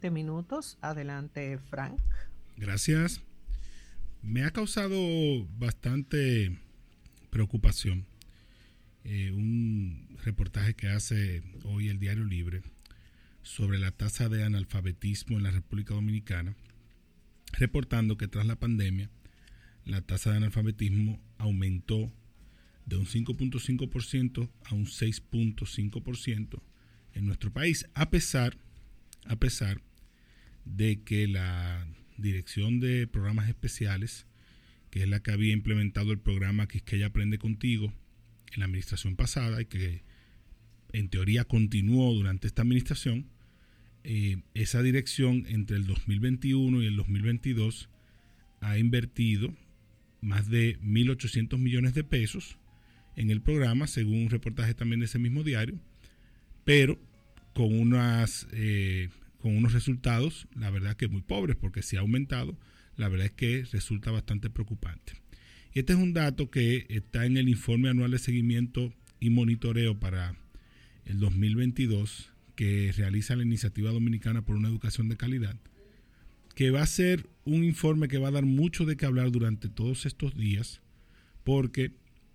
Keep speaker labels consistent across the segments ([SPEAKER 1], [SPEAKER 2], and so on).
[SPEAKER 1] minutos. Adelante, Frank.
[SPEAKER 2] Gracias. Me ha causado bastante preocupación un reportaje que hace hoy el Diario Libre sobre la tasa de analfabetismo en la República Dominicana, reportando que tras la pandemia la tasa de analfabetismo aumentó de un 5.5% a un 6.5% en nuestro país, a pesar de que la Dirección de Programas Especiales, que es la que había implementado el programa Quisqueya Aprende Contigo en la administración pasada y que en teoría continuó durante esta administración, esa dirección entre el 2021 y el 2022 ha invertido más de 1.800 millones de pesos en el programa, según un reportaje también de ese mismo diario, pero con unos resultados, la verdad que muy pobres, porque si ha aumentado, la verdad es que resulta bastante preocupante. Y este es un dato que está en el informe anual de seguimiento y monitoreo para el 2022 que realiza la Iniciativa Dominicana por una Educación de Calidad, que va a ser un informe que va a dar mucho de qué hablar durante todos estos días, porque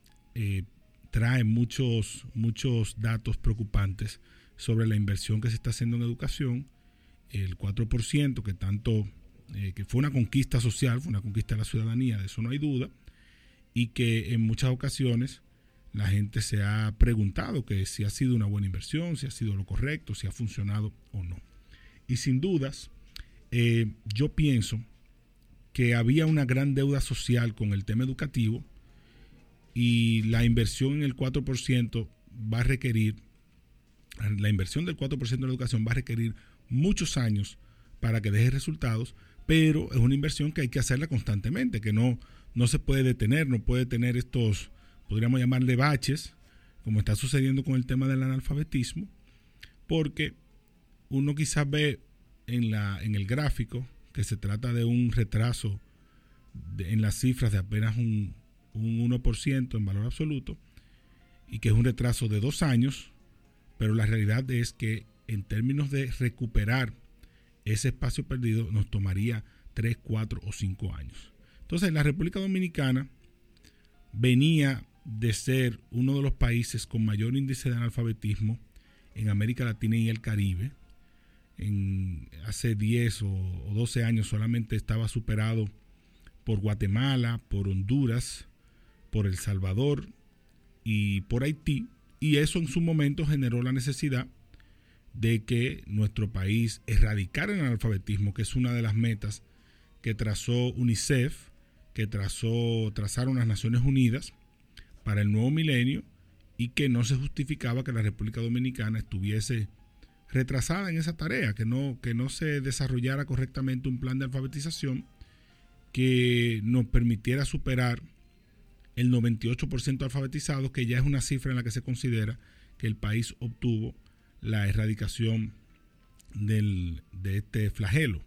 [SPEAKER 2] trae muchos datos preocupantes sobre la inversión que se está haciendo en educación, el 4%, que tanto que fue una conquista social, fue una conquista de la ciudadanía, de eso no hay duda, y que en muchas ocasiones la gente se ha preguntado que si ha sido una buena inversión, si ha sido lo correcto, si ha funcionado o no. Y sin dudas, yo pienso que había una gran deuda social con el tema educativo y la inversión en el 4% va a requerir, la inversión del 4% en la educación va a requerir muchos años para que deje resultados, pero es una inversión que hay que hacerla constantemente, que no se puede detener, no puede tener estos, podríamos llamarle baches, como está sucediendo con el tema del analfabetismo, porque uno quizás ve en el gráfico que se trata de un retraso en las cifras de apenas un 1% en valor absoluto, y que es un retraso de 2 años, pero la realidad es que en términos de recuperar ese espacio perdido nos tomaría 3, 4 o 5 años. Entonces, la República Dominicana venía de ser uno de los países con mayor índice de analfabetismo en América Latina y el Caribe. Hace 10 o 12 años solamente estaba superado por Guatemala, por Honduras, por El Salvador y por Haití, y eso en su momento generó la necesidad de que nuestro país erradicara el analfabetismo, que es una de las metas que trazó UNICEF, que trazaron las Naciones Unidas para el nuevo milenio, y que no se justificaba que la República Dominicana estuviese retrasada en esa tarea, que no se desarrollara correctamente un plan de alfabetización que nos permitiera superar el 98% alfabetizados, que ya es una cifra en la que se considera que el país obtuvo la erradicación de este flagelo.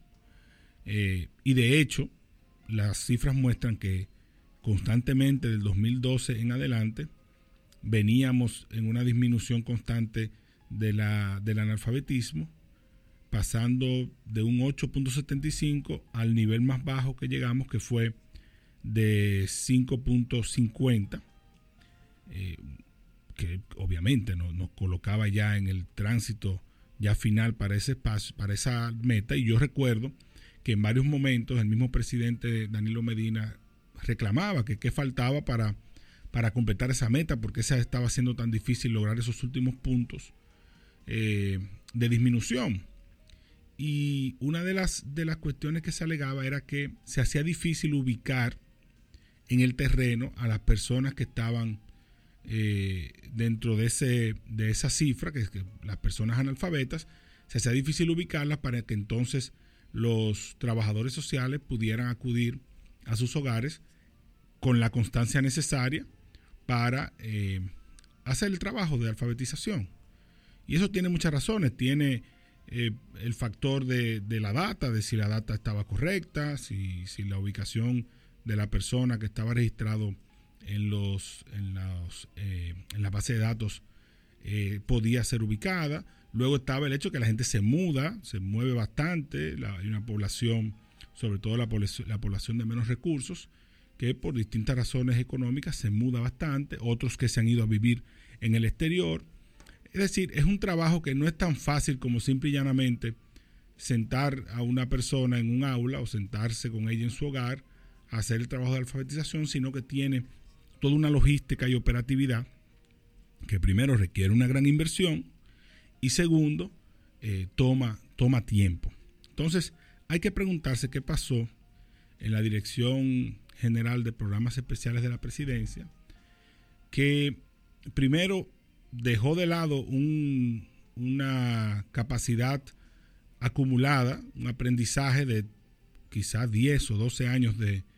[SPEAKER 2] Y de hecho, las cifras muestran que constantemente del 2012 en adelante veníamos en una disminución constante del analfabetismo, pasando de un 8.75 al nivel más bajo que llegamos, que fue de 5.50, que obviamente nos colocaba ya en el tránsito ya final para ese espacio, para esa meta. Y yo recuerdo que en varios momentos el mismo presidente Danilo Medina reclamaba que qué faltaba para completar esa meta, porque esa estaba siendo tan difícil lograr esos últimos puntos de disminución. Y una de las cuestiones que se alegaba era que se hacía difícil ubicar en el terreno a las personas que estaban dentro de esa cifra, que las personas analfabetas, se hacía difícil ubicarlas para que entonces los trabajadores sociales pudieran acudir a sus hogares con la constancia necesaria para hacer el trabajo de alfabetización. Y eso tiene muchas razones. Tiene el factor de la data, de si la data estaba correcta, si la ubicación de la persona que estaba registrado en la base de datos podía ser ubicada. Luego estaba el hecho de que la gente se mueve bastante, hay una población, sobre todo la población de menos recursos, que por distintas razones económicas se muda bastante, otros que se han ido a vivir en el exterior. Es decir, es un trabajo que no es tan fácil como simple y llanamente sentar a una persona en un aula o sentarse con ella en su hogar a hacer el trabajo de alfabetización, sino que tiene toda una logística y operatividad que primero requiere una gran inversión y segundo, toma tiempo. Entonces, hay que preguntarse qué pasó en la Dirección General de Programas Especiales de la Presidencia, que primero dejó de lado una capacidad acumulada, un aprendizaje de quizás 10 o 12 años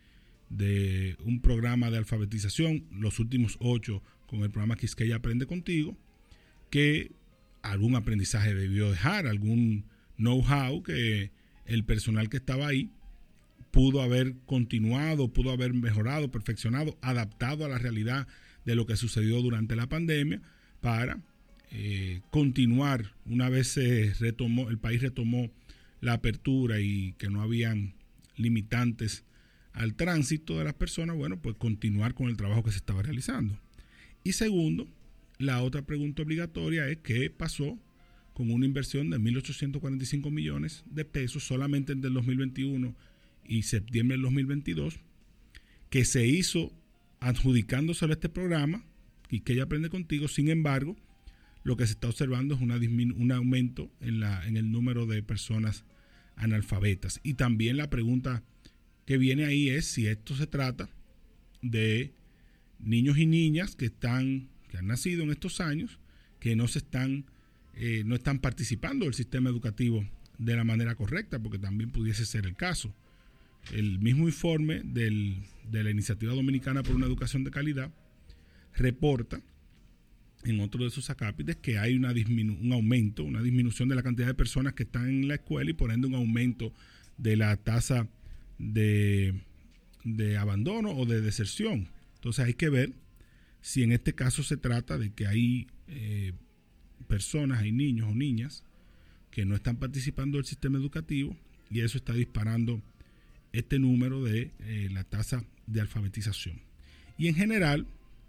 [SPEAKER 2] de un programa de alfabetización, los últimos 8 con el programa Quisqueya Aprende Contigo, que algún aprendizaje debió dejar, algún know-how que el personal que estaba ahí pudo haber continuado, pudo haber mejorado, perfeccionado, adaptado a la realidad de lo que sucedió durante la pandemia para continuar una vez el país retomó la apertura y que no habían limitantes al tránsito de las personas, bueno, pues continuar con el trabajo que se estaba realizando. Y segundo, la otra pregunta obligatoria es qué pasó con una inversión de 1.845 millones de pesos solamente entre el 2021 y septiembre del 2022, que se hizo adjudicándose a este programa y que ella aprende contigo. Sin embargo, lo que se está observando es un aumento en el número de personas analfabetas. Y también la pregunta que viene ahí es si esto se trata de niños y niñas que han nacido en estos años, que no están participando del sistema educativo de la manera correcta, porque también pudiese ser el caso. El mismo informe de la Iniciativa Dominicana por una Educación de Calidad reporta en otro de sus acápites que hay una disminución de la cantidad de personas que están en la escuela y por ende un aumento de la tasa de abandono o de deserción. Entonces hay que ver si en este caso se trata de que hay personas, hay niños o niñas que no están participando del sistema educativo y eso está disparando este número de la tasa de alfabetización. Y en general,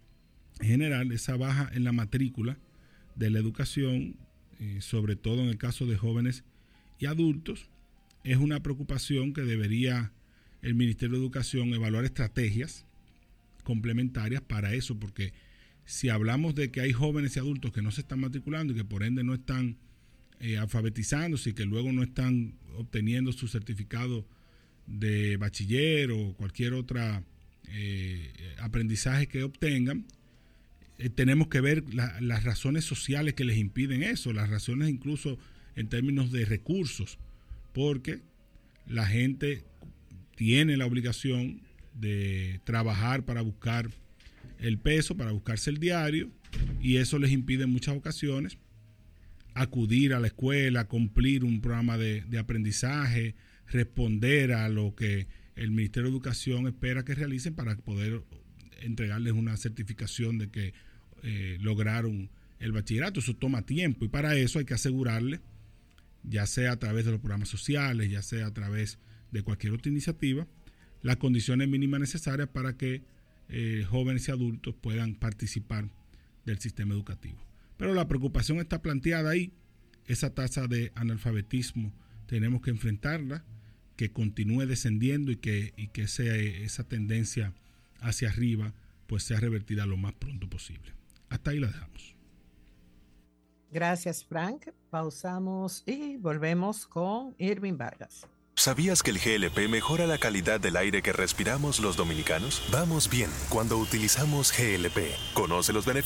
[SPEAKER 2] esa baja en la matrícula de la educación, sobre todo en el caso de jóvenes y adultos, es una preocupación que debería el Ministerio de Educación evaluar estrategias complementarias para eso, porque si hablamos de que hay jóvenes y adultos que no se están matriculando y que por ende no están alfabetizándose y que luego no están obteniendo su certificado de bachiller o cualquier otra aprendizaje que obtengan, tenemos que ver las razones sociales que les impiden eso, las razones incluso en términos de recursos, porque la gente tiene la obligación de trabajar para buscar el peso, para buscarse el diario, y eso les impide en muchas ocasiones acudir a la escuela, cumplir un programa de aprendizaje, responder a lo que el Ministerio de Educación espera que realicen para poder entregarles una certificación de que lograron el bachillerato. Eso toma tiempo y para eso hay que asegurarle, ya sea a través de los programas sociales, ya sea a través de cualquier otra iniciativa, las condiciones mínimas necesarias para que jóvenes y adultos puedan participar del sistema educativo. Pero la preocupación está planteada ahí, esa tasa de analfabetismo tenemos que enfrentarla, que continúe descendiendo y que esa tendencia hacia arriba pues sea revertida lo más pronto posible. Hasta ahí la dejamos.
[SPEAKER 1] Gracias, Frank. Pausamos y volvemos con Irving Vargas.
[SPEAKER 3] ¿Sabías que el GLP mejora la calidad del aire que respiramos los dominicanos? Vamos bien cuando utilizamos GLP. Conoce los beneficios